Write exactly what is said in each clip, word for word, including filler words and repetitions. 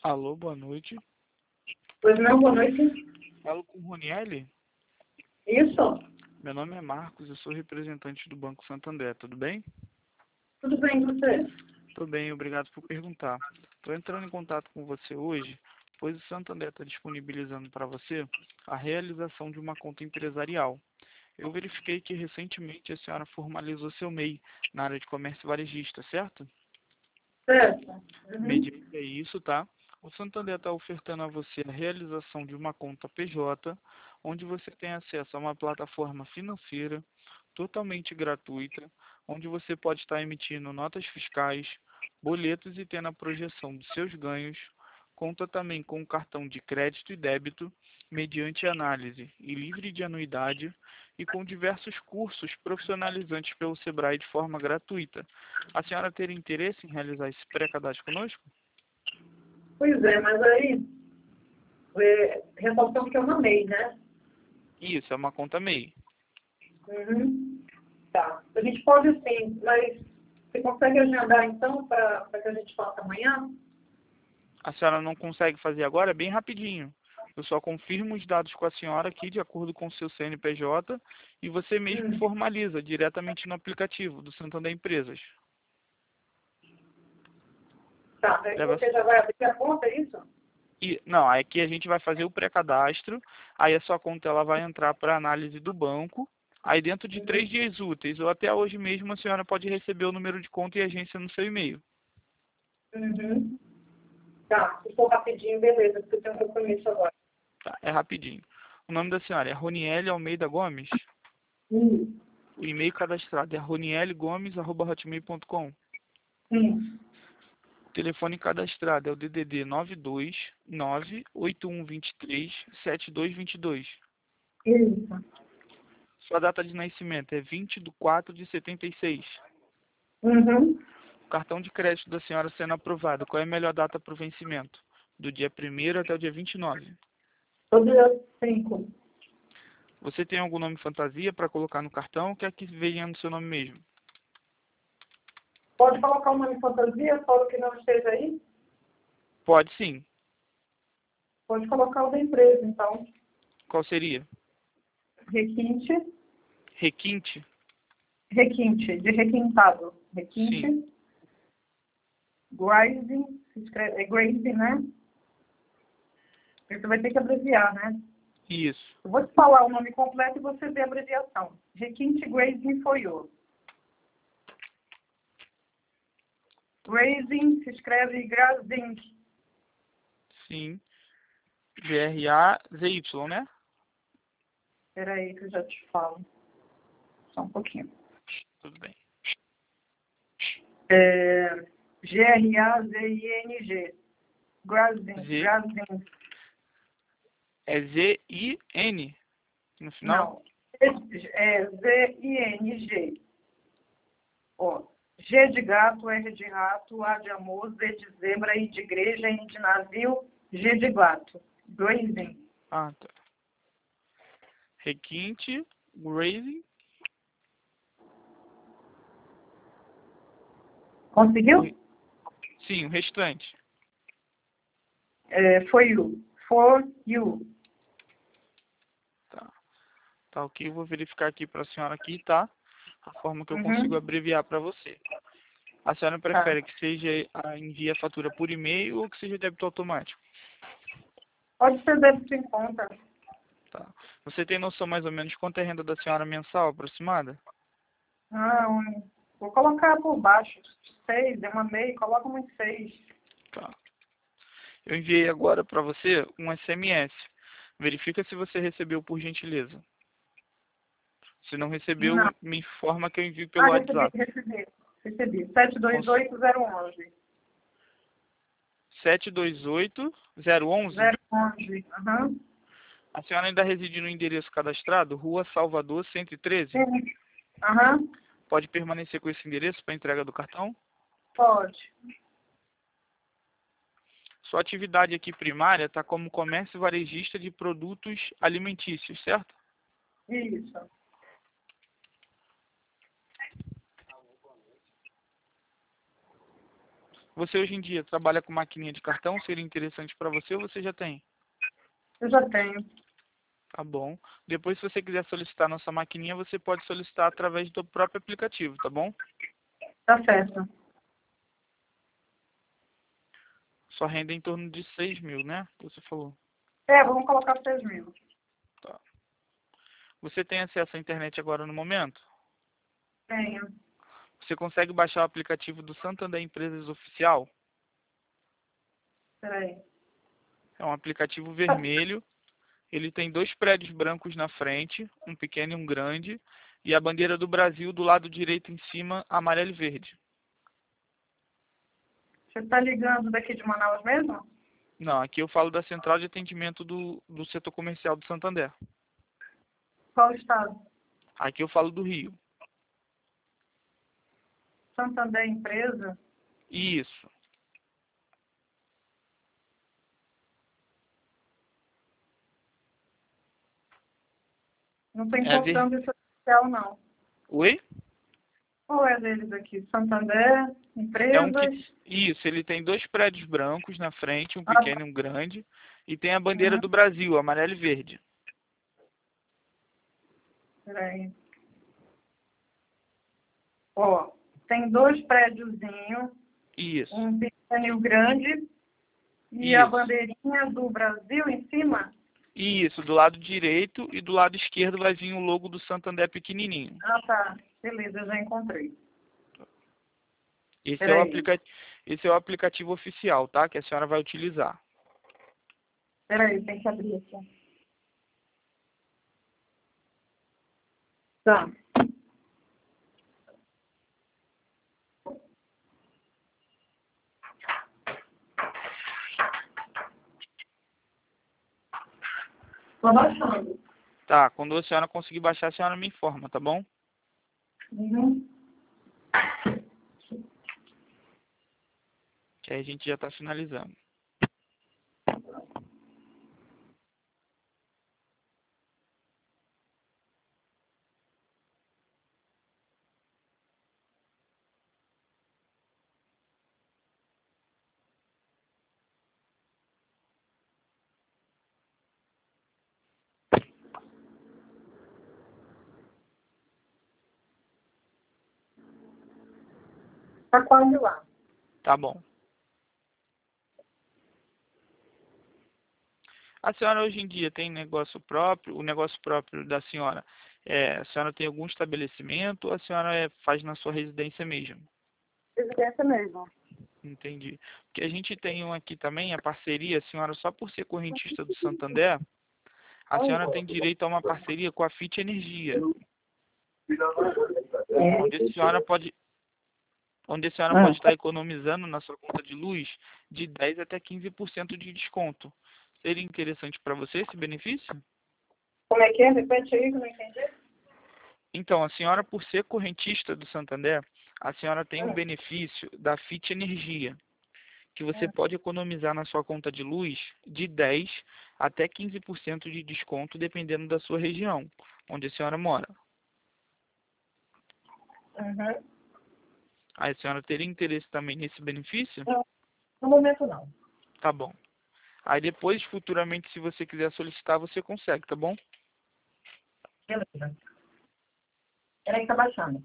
Alô, boa noite. Pois não, boa noite. Falo com o Ronieli. Isso? Meu nome é Marcos, eu sou representante do Banco Santander, tudo bem? Tudo bem com você? Tudo bem, obrigado por perguntar. Estou entrando em contato com você hoje, pois o Santander está disponibilizando para você a realização de uma conta empresarial. Eu verifiquei que recentemente a senhora formalizou seu M E I na área de comércio varejista, certo? Certo. Uhum. Mediante isso, tá? O Santander está ofertando a você a realização de uma conta P J, onde você tem acesso a uma plataforma financeira totalmente gratuita, onde você pode estar emitindo notas fiscais, boletos e tendo a projeção dos seus ganhos. Conta também com um cartão de crédito e débito, mediante análise e livre de anuidade, e com diversos cursos profissionalizantes pelo Sebrae de forma gratuita. A senhora teria interesse em realizar esse pré-cadastro conosco? Pois é, mas aí, é, ressaltando que eu não amei, né? Isso, é uma conta M E I. Uhum. Tá. A gente pode sim, mas você consegue agendar então para que a gente faça amanhã? A senhora não consegue fazer agora? É bem rapidinho. Eu só confirmo os dados com a senhora aqui, de acordo com o seu C N P J, e você mesmo Hum. formaliza diretamente no aplicativo do Santander Empresas. Tá, aí Leva... você já vai abrir a conta, é isso? E, não, aqui a gente vai fazer o pré-cadastro, aí a sua conta ela vai entrar para análise do banco, aí dentro de três Uhum. dias úteis, ou até hoje mesmo, a senhora pode receber o número de conta e agência no seu e-mail. Uhum. Tá, se for rapidinho, beleza, porque eu tenho um compromisso agora. Tá, é rapidinho. O nome da senhora é Ronieli Almeida Gomes. Hum. O e-mail cadastrado é ronielgomes arroba hotmail ponto com. Sim. O telefone cadastrado é o D D D nove dois nove oito um dois três sete dois dois dois. Isso. Sua data de nascimento é vinte de quatro de setenta e seis. Uhum. O cartão de crédito da senhora sendo aprovado, qual é a melhor data para o vencimento? Do dia primeiro até o dia vinte e nove. Todo dia cinco. Você tem algum nome fantasia para colocar no cartão ou quer que venha no seu nome mesmo? Pode colocar o nome fantasia, só o que não esteja aí? Pode sim. Pode colocar o da empresa, então. Qual seria? Requinte. Requinte? Requinte, de requintado. Sim. Requinte. Grazing, se escreve, é grazing, né? Você vai ter que abreviar, né? Isso. Eu vou te falar o nome completo e você vê a abreviação. Requinte Grazing for you. Grazing, se escreve grazing. Sim. G R A Z Y, né? Espera aí que eu já te falo. Só um pouquinho. Tudo bem. É, G R A Z I N G. Grazing, Z. grazing. É Z I N no final? Não. É Z I N G. Ó, G de gato, R de rato, A de amor, Z de zebra, I de igreja, N de navio, G de gato. Grazing. Ah, tá. Requinte, grazing. Conseguiu? O... Sim, o restante. É, for you. For you. Tá. Tá ok, eu vou verificar aqui para a senhora aqui, tá? A forma que eu consigo Uhum. abreviar para você. A senhora Tá. prefere que seja a envie a fatura por e-mail ou que seja débito automático? Pode ser débito em conta. Tá. Você tem noção mais ou menos quanto é a renda da senhora mensal aproximada? Não, vou colocar por baixo. Seis, eu mandei, coloca muito seis. Tá. Eu enviei agora para você um S M S. Verifica se você recebeu por gentileza. Se não recebeu, Não. me informa que eu envio Ah, pelo recebi, WhatsApp. recebi. Recebi. sete dois oito zero um um. sete dois oito zero um um. zero um um. Aham. A senhora ainda reside no endereço cadastrado, Rua Salvador, cento e treze? Sim. Aham. Pode permanecer com esse endereço para entrega do cartão? Pode. Sua atividade aqui primária está como comércio varejista de produtos alimentícios, certo? Isso. Você hoje em dia trabalha com maquininha de cartão? Seria interessante para você ou você já tem? Eu já tenho. Tá bom. Depois, se você quiser solicitar nossa maquininha, você pode solicitar através do próprio aplicativo, tá bom? Tá certo. Sua renda é em torno de seis mil, né? Que você falou. É, vamos colocar seis mil. Tá. Você tem acesso à internet agora no momento? Tenho. Você consegue baixar o aplicativo do Santander Empresas Oficial? Peraí. É um aplicativo vermelho. Ele tem dois prédios brancos na frente, um pequeno e um grande, e a bandeira do Brasil do lado direito em cima, amarelo e verde. Você está ligando daqui de Manaus mesmo? Não, aqui eu falo da central de atendimento do, do setor comercial do Santander. Qual estado? Aqui eu falo do Rio. Santander Empresa? Isso. Não estou É ver... encontrando esse oficial, não. Oi? Qual é deles aqui? Santander, É um que... Empresas? Isso, ele tem dois prédios brancos na frente, um Ah, pequeno e um grande, e tem a bandeira uhum. do Brasil, amarelo e verde. Peraí. Ó, tem dois prédiozinhos, Isso, um pequeno e um grande, e a isso. bandeirinha do Brasil em cima? Isso, do lado direito e do lado esquerdo vai vir o logo do Santander pequenininho. Ah, tá. Beleza, já encontrei. Esse é o Peraí. aplica... Esse é o aplicativo oficial, tá? Que a senhora vai utilizar. Peraí, tem que abrir aqui. Tá. Tô baixando. Tá, quando a senhora conseguir baixar, a senhora me informa, tá bom? Uhum. Que aí a gente já tá finalizando. Tá quase lá. Tá bom. A senhora hoje em dia tem negócio próprio? O negócio próprio da senhora, é, a senhora tem algum estabelecimento ou a senhora é, faz na sua residência mesmo? Residência mesmo. Entendi. Porque a gente tem um aqui também, a parceria, a senhora só por ser correntista do Santander, a senhora tem direito a uma parceria com a Fit Energia, onde a senhora pode, onde a senhora pode Ah, estar economizando na sua conta de luz de dez até quinze por cento de desconto. Seria interessante para você esse benefício? como é que é? Repete aí que eu não entendi. Então, a senhora, por ser correntista do Santander, a senhora tem um Ah, benefício da Fit Energia, que você ah. pode economizar na sua conta de luz de dez até quinze por cento de desconto, dependendo da sua região, onde a senhora mora. Uhum. Aí a senhora teria interesse também nesse benefício? Não, no momento não. Tá bom. Aí depois, futuramente, se você quiser solicitar, você consegue, tá bom? Beleza. Peraí que tá baixando.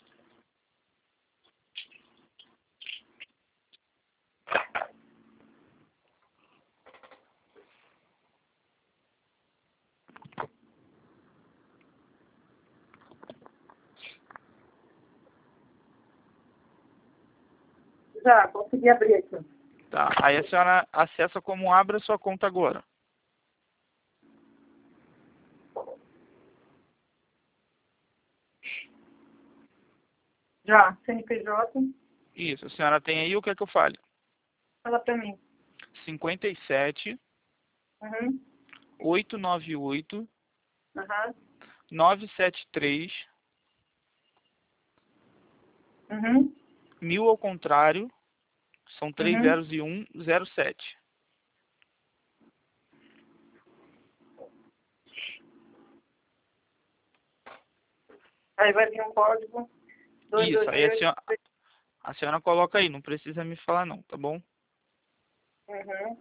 Já, consegui abrir aqui. Tá. Aí a senhora acessa como abre a sua conta agora. Já, C N P J, Isso. A senhora tem aí o que é que eu fale? fala pra mim. cinquenta e sete, Uhum. oitocentos e noventa e oito, Aham. novecentos e setenta e três, Uhum. mil ao contrário, são três Uhum. zeros e um, zero sete. Aí vai vir um código Isso. Aí a dois dois oito. senhora, A senhora coloca aí, não precisa me falar não, tá bom? Uhum.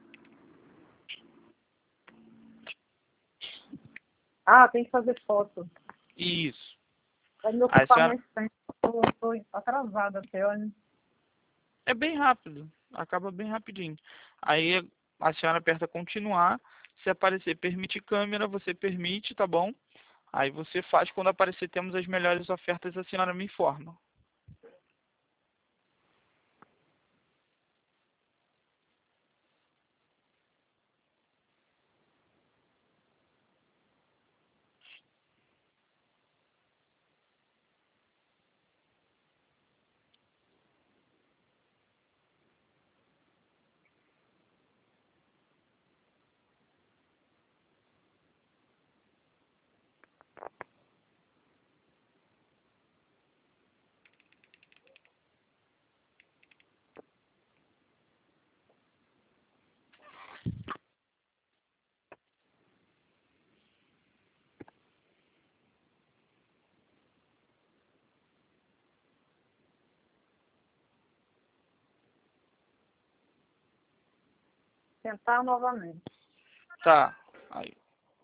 Ah, tem que fazer foto. Isso. Vai me Aí a ocupar senhora... mais tempo. Eu tô atrasada até, olha. É bem rápido, acaba bem rapidinho. Aí a senhora aperta continuar, se aparecer permite câmera, você permite, tá bom? Aí você faz, quando aparecer temos as melhores ofertas, a senhora me informa. Tentar novamente. Tá, aí.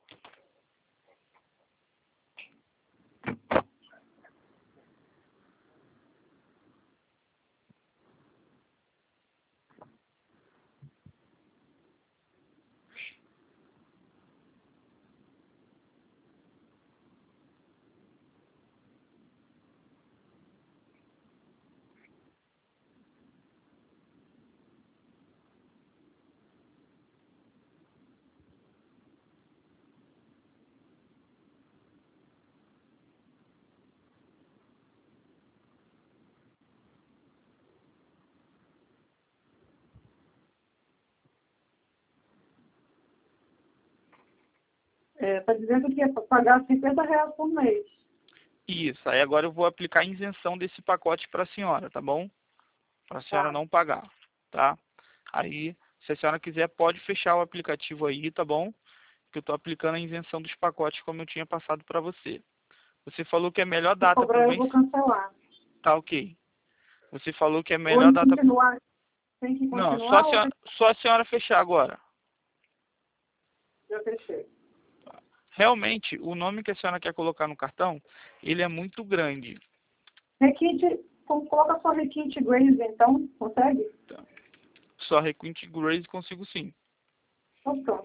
É, tá dizendo que é para pagar cinquenta reais por mês. Isso, aí agora eu vou aplicar a isenção desse pacote para a senhora, tá bom? Para a senhora Tá. não pagar, tá? Aí, se a senhora quiser, pode fechar o aplicativo aí, tá bom? Que eu estou aplicando a isenção dos pacotes como eu tinha passado para você. Você falou que a melhor Se data para o cobrar, eu mês... vou cancelar. Tá ok. Você falou que a Ou melhor em data... continuar, tem que Não, só a continuar ou senhora, tem só a senhora fechar agora. que já fechei? Realmente, o nome que a senhora quer colocar no cartão, ele é muito grande. Requinte, como coloca só requinte Grace, então, consegue? Tá? Só Requinte Grace consigo sim. Então pronto.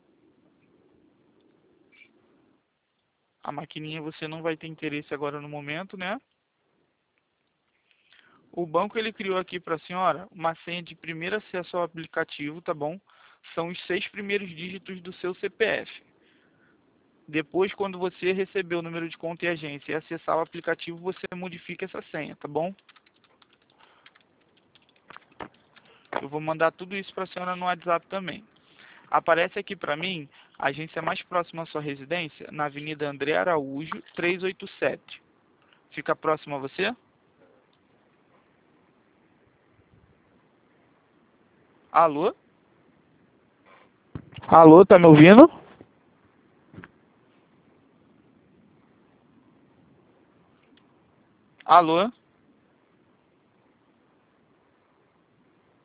A maquininha você não vai ter interesse agora no momento, né? O banco ele criou aqui para a senhora uma senha de primeiro acesso ao aplicativo, tá bom? São os seis primeiros dígitos do seu C P F. Depois, quando você receber o número de conta e agência e acessar o aplicativo, você modifica essa senha, tá bom? Eu vou mandar tudo isso para a senhora no WhatsApp também. Aparece aqui para mim a agência mais próxima à sua residência, na Avenida André Araújo, trezentos e oitenta e sete. Fica próximo a você? Alô? Alô, tá me ouvindo? Alô?